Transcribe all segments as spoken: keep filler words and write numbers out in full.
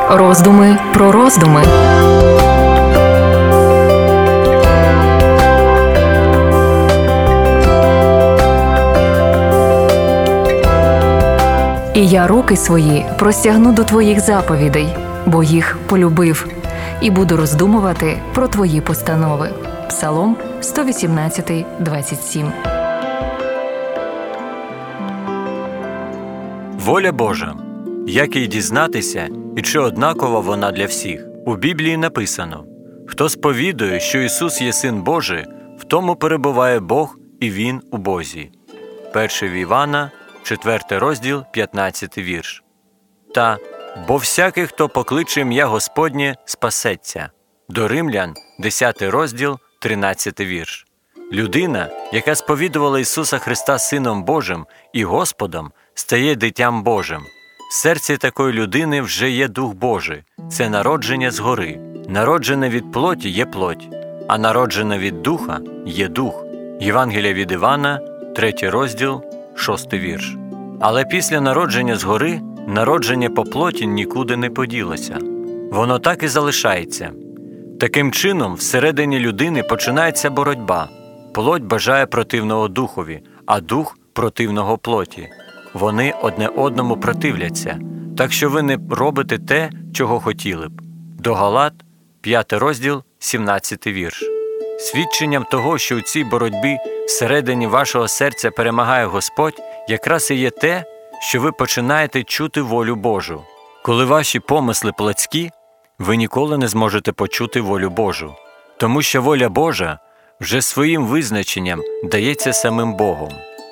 Роздуми про роздуми. І я руки свої простягну до твоїх заповідей, бо їх полюбив, і буду роздумувати про твої постанови. Псалом сто вісімнадцять, двадцять сім. Воля Божа. Як їй дізнатися, і чи однакова вона для всіх? У Біблії написано: «Хто сповідує, що Ісус є Син Божий, в тому перебуває Бог, і Він у Бозі». Перше Івана, четвертий розділ, п'ятнадцятий вірш. Та «Бо всякий, хто покличе ім'я Господнє, спасеться». До Римлян, десятий розділ, тринадцятий вірш. Людина, яка сповідувала Ісуса Христа Сином Божим і Господом, стає дитям Божим. В серці такої людини вже є Дух Божий. Це народження згори. Народжене від плоті є плоть, а народжене від Духа є Дух. Євангелія від Івана, третій розділ, шостий вірш. Але після народження згори, народження по плоті нікуди не поділося. Воно так і залишається. Таким чином, всередині людини починається боротьба. Плоть бажає противного Духові, а Дух – противного плоті. Вони одне одному противляться, так що ви не робите те, чого хотіли б. До Галат, п'ятий розділ, сімнадцятий вірш. Свідченням того, що у цій боротьбі всередині вашого серця перемагає Господь, якраз і є те, що ви починаєте чути волю Божу. Коли ваші помисли плотські, ви ніколи не зможете почути волю Божу, тому що воля Божа вже своїм визначенням дається самим Богом.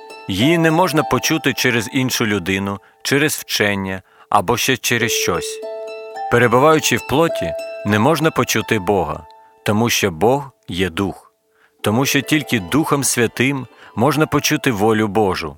Її не можна почути через іншу людину, через вчення або ще через щось. Перебуваючи в плоті, не можна почути Бога, тому що Бог є Дух. Тому що тільки Духом Святим можна почути волю Божу.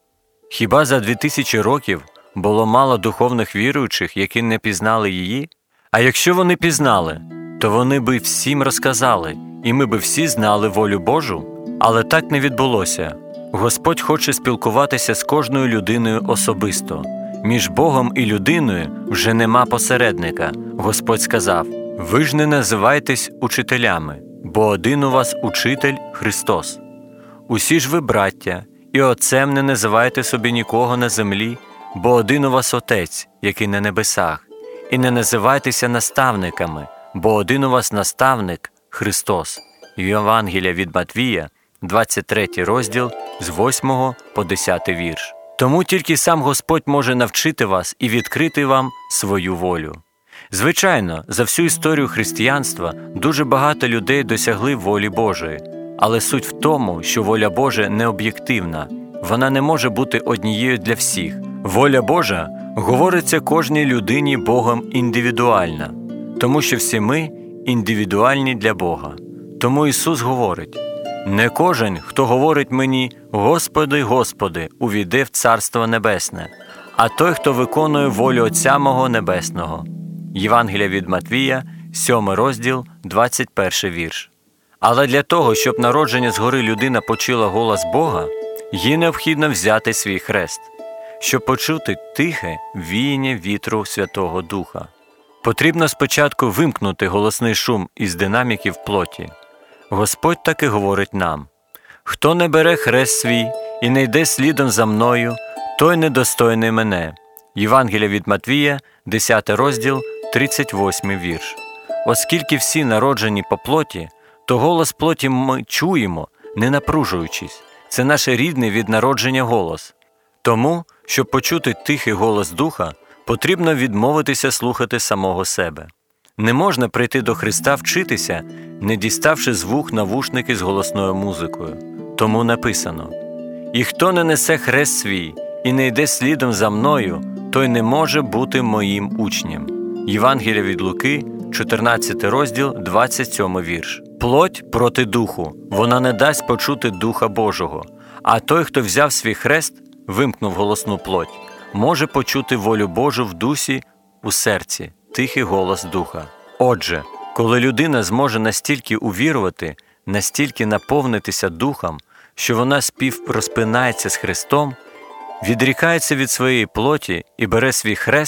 Хіба за дві тисячі років було мало духовних віруючих, які не пізнали її? А якщо вони пізнали, то вони би всім розказали, і ми би всі знали волю Божу? Але так не відбулося. Господь хоче спілкуватися з кожною людиною особисто. Між Богом і людиною вже нема посередника. Господь сказав: «Ви ж не називайтесь учителями, бо один у вас учитель – Христос. Усі ж ви браття, і отцем не називайте собі нікого на землі, бо один у вас Отець, який на небесах. І не називайтеся наставниками, бо один у вас наставник – Христос». Євангелія від Матвія, двадцять третій розділ, з восьмого по десятий вірш. Тому тільки сам Господь може навчити вас і відкрити вам свою волю. Звичайно, за всю історію християнства дуже багато людей досягли волі Божої. Але суть в тому, що воля Божа не об'єктивна. Вона не може бути однією для всіх. Воля Божа говориться кожній людині Богом індивідуально, тому що всі ми індивідуальні для Бога. Тому Ісус говорить: «Не кожен, хто говорить мені: Господи, Господи, увійде в Царство Небесне, а той, хто виконує волю Отця мого Небесного». Євангелія від Матвія, сьомий розділ, двадцять перший вірш. Але для того, щоб народження згори людина почула голос Бога, їй необхідно взяти свій хрест, щоб почути тихе віяння вітру Святого Духа. Потрібно спочатку вимкнути голосний шум із динаміків плоті. Господь таки говорить нам: «Хто не бере хрест свій і не йде слідом за мною, той недостойний мене». Євангелія від Матвія, десятий розділ, тридцять восьмий вірш. Оскільки всі народжені по плоті, то голос плоті ми чуємо, не напружуючись. Це наш рідний від народження голос. Тому, щоб почути тихий голос Духа, потрібно відмовитися слухати самого себе. Не можна прийти до Христа вчитися, не діставши з вух навушники з голосною музикою. Тому написано: «І хто не несе хрест свій і не йде слідом за мною, той не може бути моїм учнем». Євангелія від Луки, чотирнадцятий розділ, двадцять сьомий вірш. Плоть проти духу, вона не дасть почути Духа Божого. А той, хто взяв свій хрест, вимкнув голосну плоть, може почути волю Божу в дусі, у серці, тихий голос Духа. Отже, коли людина зможе настільки увірувати, настільки наповнитися Духом, що вона співрозпинається з Христом, відрікається від своєї плоті і бере свій хрест,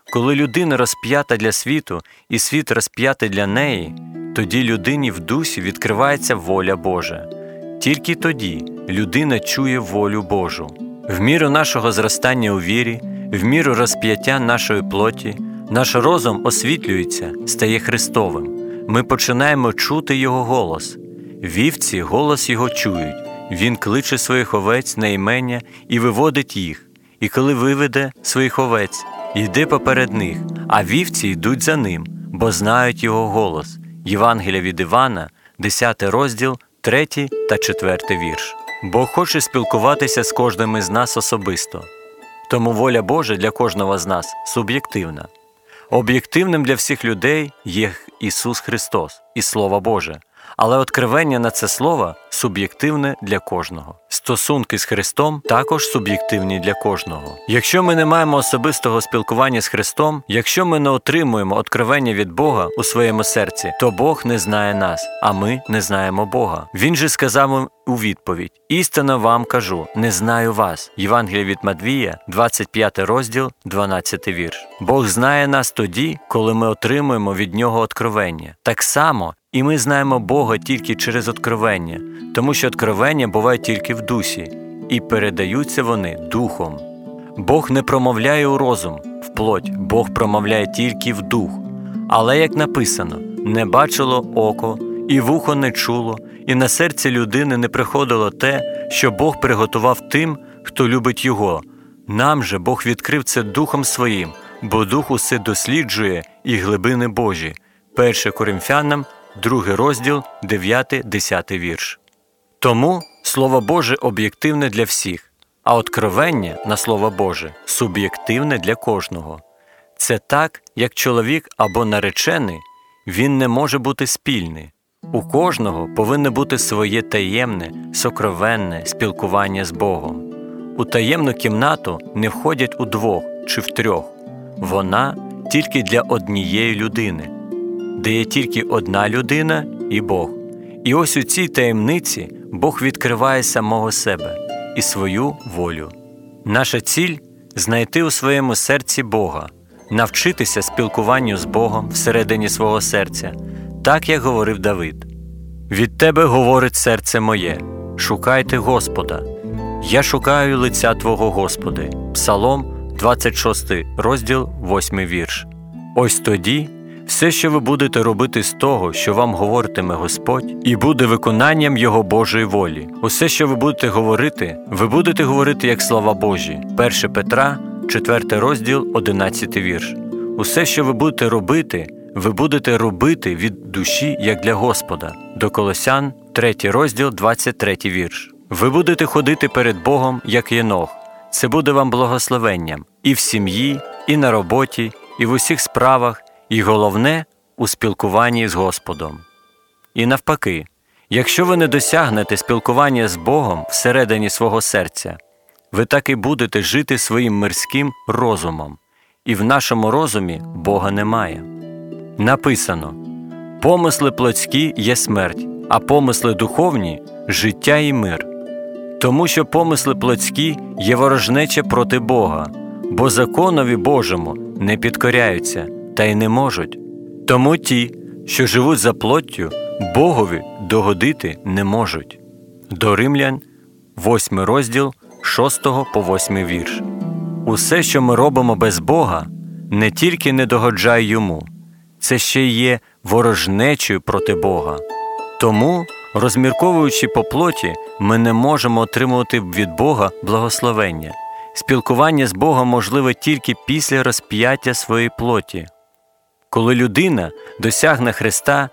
Коли людина розп'ята для світу і світ розп'ятий для неї, тоді людині в дусі відкривається воля Божа. Тільки тоді людина чує волю Божу. В міру нашого зростання у вірі, в міру розп'яття нашої плоті, наш розум освітлюється, стає Христовим. Ми починаємо чути Його голос. Вівці голос Його чують. Він кличе своїх овець на імення і виводить їх. І коли виведе своїх овець, йде поперед них, а вівці йдуть за ним, бо знають Його голос. Євангелія від Івана, десятий розділ, третій та четвертий вірш. Бог хоче спілкуватися з кожним із нас особисто. Тому воля Божа для кожного з нас суб'єктивна. Об'єктивним для всіх людей є Ісус Христос і Слово Боже. Але откровення на це слово суб'єктивне для кожного. Стосунки з Христом також суб'єктивні для кожного. Якщо ми не маємо особистого спілкування з Христом, якщо ми не отримуємо откровення від Бога у своєму серці, то Бог не знає нас, а ми не знаємо Бога. Він же сказав у відповідь: «Істинно вам кажу, не знаю вас». Євангелія від Матвія, двадцять п'ятий розділ, дванадцятий вірш. Бог знає нас тоді, коли ми отримуємо від Нього откровення. Так само і ми знаємо Бога тільки через откровення, тому що откровення бувають тільки в дусі, і передаються вони духом. Бог не промовляє у розум, в плоть, Бог промовляє тільки в дух. Але, як написано, не бачило око, і вухо не чуло, і на серце людини не приходило те, що Бог приготував тим, хто любить Його. Нам же Бог відкрив це Духом Своїм, бо Дух усе досліджує і глибини Божі. перше Коринфянам, другий розділ, дев'ятий десятий вірш. Тому Слово Боже об'єктивне для всіх, а откровення на Слово Боже суб'єктивне для кожного. Це так, як чоловік або наречений, він не може бути спільний. У кожного повинно бути своє таємне, сокровенне спілкування з Богом. У таємну кімнату не входять удвох чи втрьох. Вона тільки для однієї людини, де є тільки одна людина і Бог. І ось у цій таємниці Бог відкриває самого себе і свою волю. Наша ціль – знайти у своєму серці Бога, навчитися спілкуванню з Богом всередині свого серця, так, як говорив Давид. «Від Тебе говорить серце моє, шукайте Господа. Я шукаю лиця Твого, Господи». Псалом, двадцять шостий розділ, восьмий вірш. Ось тоді все, що ви будете робити з того, що вам говоритиме Господь, і буде виконанням Його Божої волі. Усе, що ви будете говорити, ви будете говорити як слова Божі. перше Петра, четвертий розділ, одинадцятий вірш. Усе, що ви будете робити, ви будете робити від душі, як для Господа. До Колосян, третій розділ, двадцять третій вірш. Ви будете ходити перед Богом, як Єнох. Це буде вам благословенням і в сім'ї, і на роботі, і в усіх справах, і головне – у спілкуванні з Господом. І навпаки, якщо ви не досягнете спілкування з Богом всередині свого серця, ви так і будете жити своїм мирським розумом, і в нашому розумі Бога немає. Написано: «Помисли плотські є смерть, а помисли духовні – життя і мир». Тому що помисли плотські є ворожнеча проти Бога, бо законові Божому не підкоряються та й не можуть. Тому ті, що живуть за плоттю, Богові догодити не можуть. До Римлян, восьмий розділ, шостого по восьмий вірш. Усе, що ми робимо без Бога, не тільки не догоджає Йому, це ще й є ворожнечею проти Бога. Тому, розмірковуючи по плоті, ми не можемо отримувати від Бога благословення. Спілкування з Богом можливе тільки після розп'яття своєї плоті. Коли людина досягне Христа,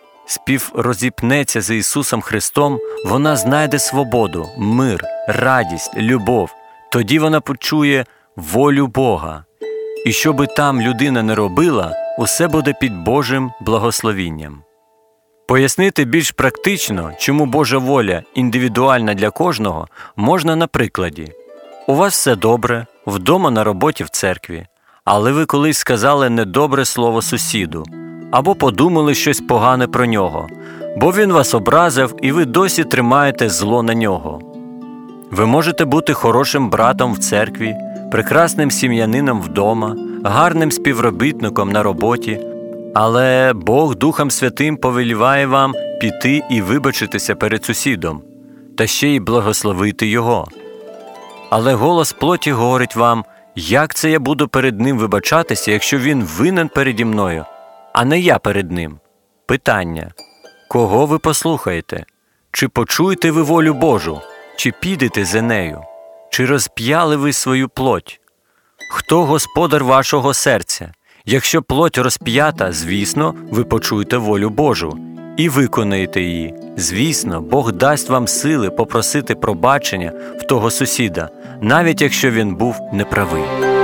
співрозіпнеться з Ісусом Христом, вона знайде свободу, мир, радість, любов. Тоді вона почує волю Бога. І що би там людина не робила, усе буде під Божим благословінням. Пояснити більш практично, чому Божа воля індивідуальна для кожного, можна на прикладі. У вас все добре, вдома, на роботі, в церкві, але ви колись сказали недобре слово сусіду, або подумали щось погане про нього, бо він вас образив і ви досі тримаєте зло на нього. Ви можете бути хорошим братом в церкві, прекрасним сім'янином вдома, гарним співробітником на роботі, але Бог Духом Святим повеліває вам піти і вибачитися перед сусідом, та ще й благословити його. Але голос плоті говорить вам: як це я буду перед ним вибачатися, якщо він винен переді мною, а не я перед ним? Питання: кого ви послухаєте? Чи почуєте ви волю Божу? Чи підете за нею? Чи розп'яли ви свою плоть? Хто господар вашого серця? Якщо плоть розп'ята, звісно, ви почуєте волю Божу і виконаєте її. Звісно, Бог дасть вам сили попросити пробачення в того сусіда, навіть якщо він був неправий.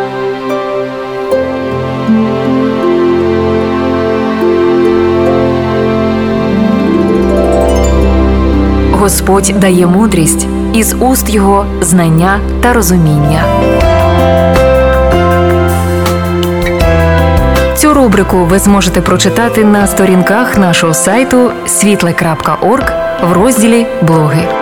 Господь дає мудрість, із уст Його знання та розуміння. Цю рубрику ви зможете прочитати на сторінках нашого сайту світле крапка орг в розділі «Блоги».